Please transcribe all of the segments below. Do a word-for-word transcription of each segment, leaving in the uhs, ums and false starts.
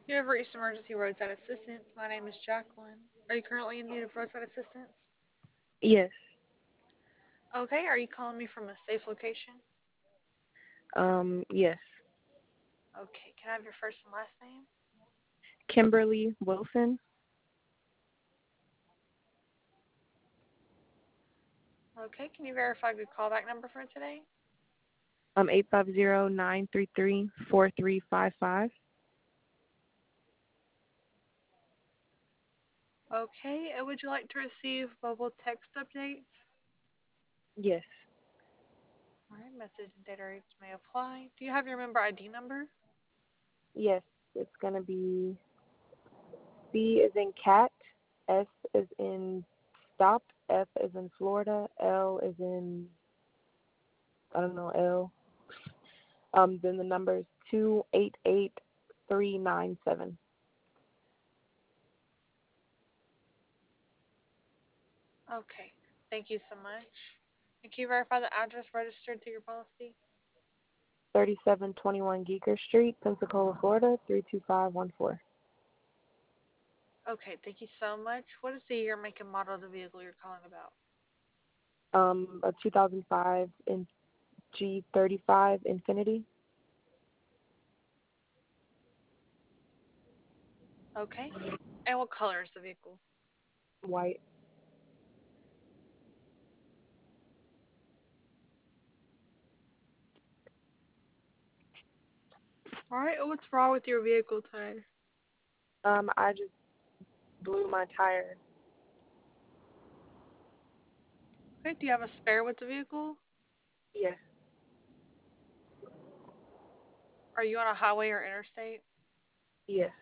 You have reached emergency roadside assistance. My name is Jacqueline. Are you currently in need of roadside assistance? Yes. Okay, are you calling me from a safe location? Um, yes. Okay, can I have your first and last name? Kimberly Wilson. Okay, can you verify your callback number for today? Um, eight five zero nine three three four three five five. Okay, and would you like to receive mobile text updates? Yes. Alright, message and data rates may apply. Do you have your member I D number? Yes. It's gonna be C is in cat, S is in stop, F is in Florida, L is in I don't know L. Um, then the number is two eight eight three nine seven. Okay, thank you so much. And can you verify the address registered to your policy? Thirty-seven twenty-one Geeker Street, Pensacola, Florida three two five one four. Okay, thank you so much. What is the year, make, and model of the vehicle you're calling about? Um, a two thousand five in G thirty-five Infinity, Okay, and what color is the vehicle? white. Alright, and what's wrong with your vehicle today? Um, I just blew my tire. Okay, do you have a spare with the vehicle? Yes. Are you on a highway or interstate? Yes.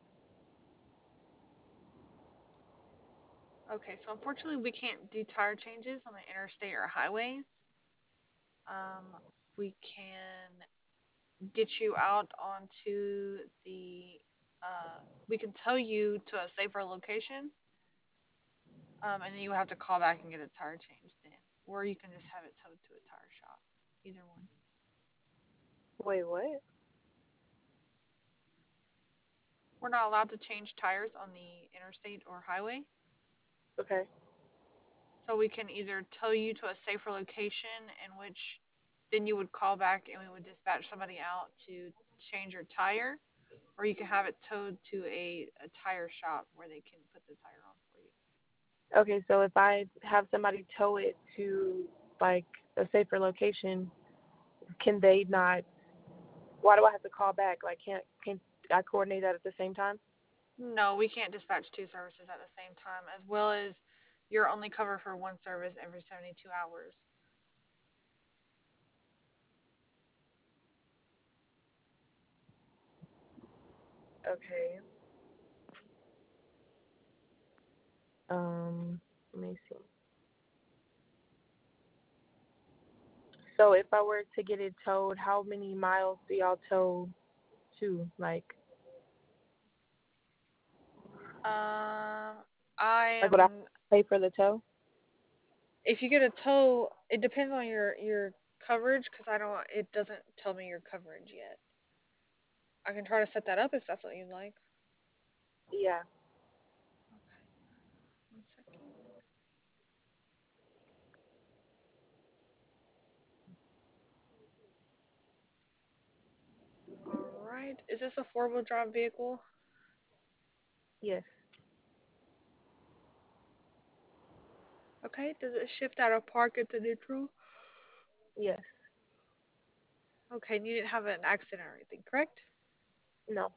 Okay, so unfortunately we can't do tire changes on the interstate or highways. Um, we can get you out onto the, uh, we can tow you to a safer location, um, and then you have to call back and get a tire changed then. Or you can just have it towed to a tire shop. Either one. Wait, what? We're not allowed to change tires on the interstate or highway. Okay. So we can either tow you to a safer location in which then you would call back and we would dispatch somebody out to change your tire, or you can have it towed to a, a tire shop where they can put the tire on for you. Okay, so if I have somebody tow it to like a safer location, can they not? Why do I have to call back? Like, can't can I coordinate that at the same time? No, we can't dispatch two services at the same time, as well as you're only covered for one service every seventy-two hours. Okay. Um, let me see. So if I were to get it towed, how many miles do y'all tow to? Like, Um, I like would I am. pay for the tow? If you get a tow, it depends on your your coverage because I don't. It doesn't tell me your coverage yet. I can try to set that up if that's what you'd like. Yeah. Okay, one second. All right. Is this a four wheel drive vehicle? Yes. Okay. Does it shift out of park into neutral? Yes. Okay. And you didn't have an accident or anything, correct? No.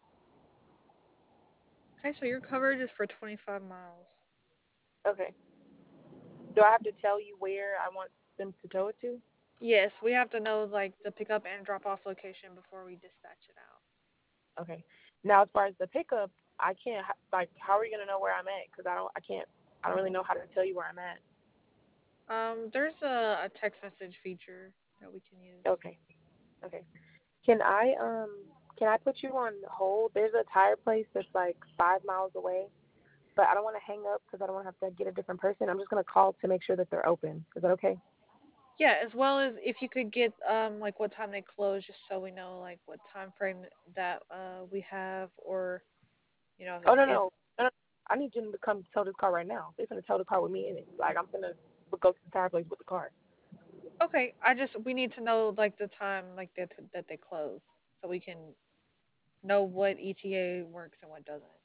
Okay. So your coverage is for twenty-five miles. Okay. Do I have to tell you where I want them to tow it to? Yes, we have to know like the pickup and drop off location before we dispatch it out. Okay. Now, as far as the pickup, I can't like. How are you gonna know where I'm at? Because I don't. I can't. I don't really know how to tell you where I'm at. Um, there's a, a text message feature that we can use. Okay. Okay. Can I um can I put you on hold? There's a tire place that's like five miles away, but I don't want to hang up because I don't want to have to get a different person. I'm just gonna call to make sure that they're open. Is that okay? Yeah, as well as if you could get um like what time they close, just so we know like what time frame that uh we have, or you know Oh no if no no! no. I need you to come tow this car right now. They're gonna tow the car with me in it. Like I'm gonna go to the tire place with the car. okay, I just we need to know like the time like that that they close, so we can know what E T A works and what doesn't.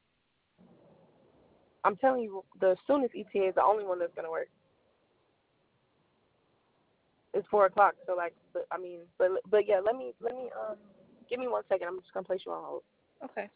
I'm telling you, the soonest E T A is the only one that's gonna work. It's four o'clock, so like, but, I mean, but but yeah, let me let me um, give me one second. I'm just gonna place you on hold. Okay.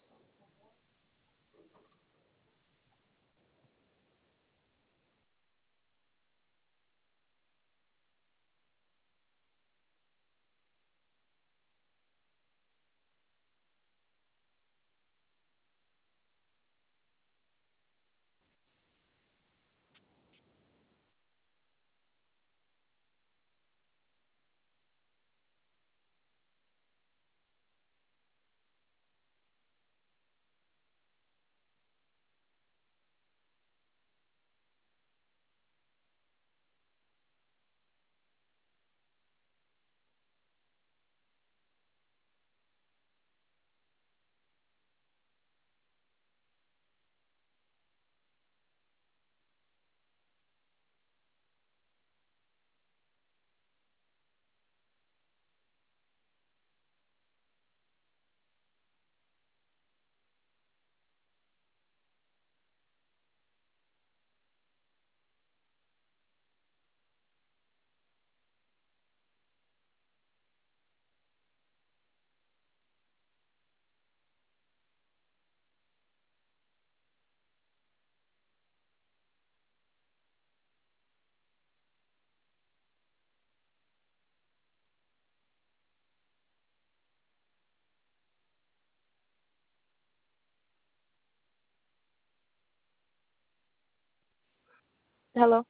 Hello.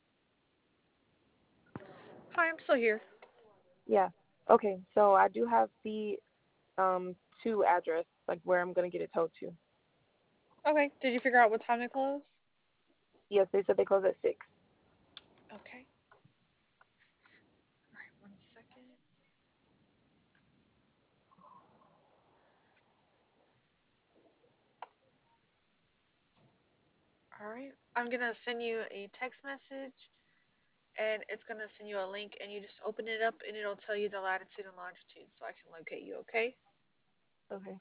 Hi, I'm still here. Yeah. Okay. So I do have the um two address, like where I'm gonna get it towed to. Okay. Did you figure out what time they close? Yes, they said they close at six. Okay. All right. One second. All right. I'm gonna send you a text message, and it's gonna send you a link, and you just open it up, and it'll tell you the latitude and longitude, so I can locate you. Okay. Okay.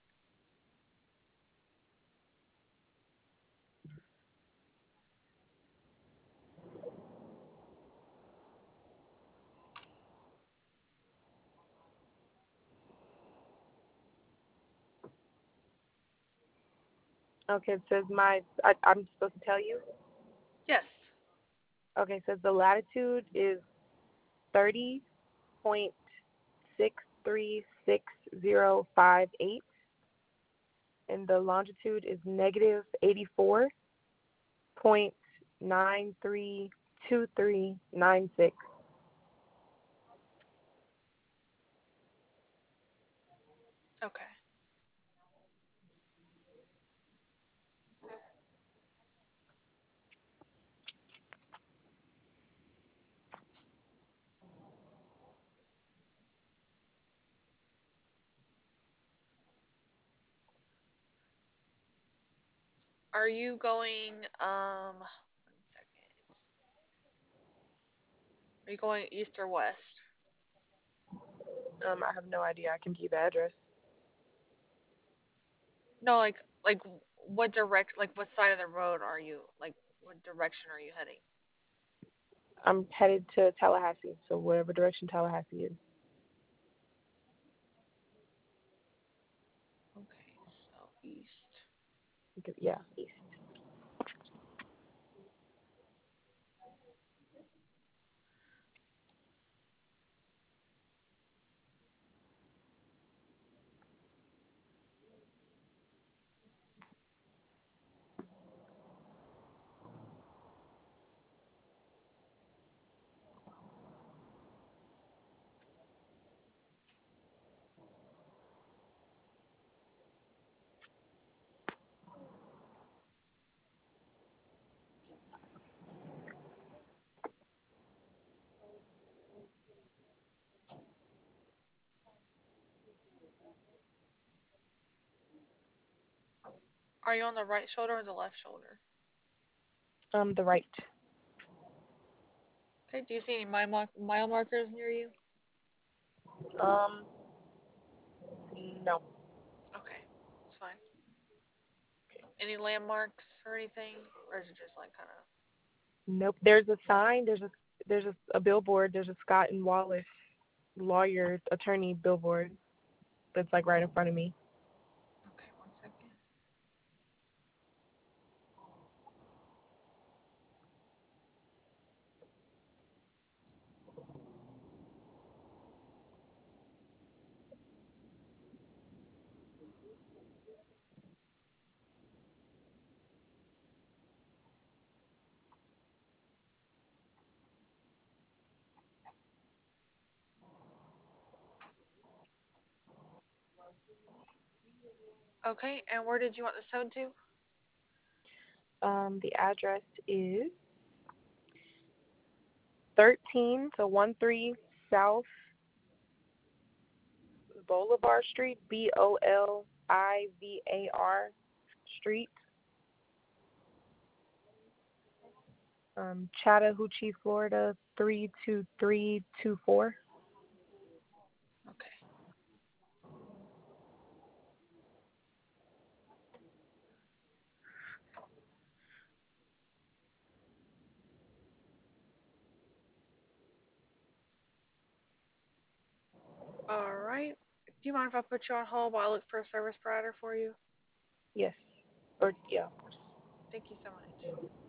Okay. It says my I, I'm supposed to tell you. Yes. Okay. It says the latitude is thirty point six three six zero five eight, and the longitude is negative eighty four point nine three two three nine six. Okay. Are you going? Um. One second. Are you going east or west? Um, I have no idea. I can give you the address. No, like like what direct like what side of the road are you like what direction are you heading? I'm headed to Tallahassee, so whatever direction Tallahassee is. Okay, so east. Yeah, east. Are you on the right shoulder or the left shoulder? Um, the right. Okay. Do you see any mile, mark- mile markers near you? Um, no. Okay, it's fine. Any landmarks or anything, or is it just like kind of? Nope. There's a sign. There's a there's a, a billboard. There's a Scott and Wallace lawyer attorney billboard that's like right in front of me. Okay, one second. Okay, and where did you want the sewed to? Um, the address is thirteen to one three South Bolivar Street, B O L I V A R Street, um, Chattahoochee, Florida, three two three two four. Okay. All right. Do you mind if I put you on hold while I look for a service provider for you? Yes. Or, yeah. Thank you so much.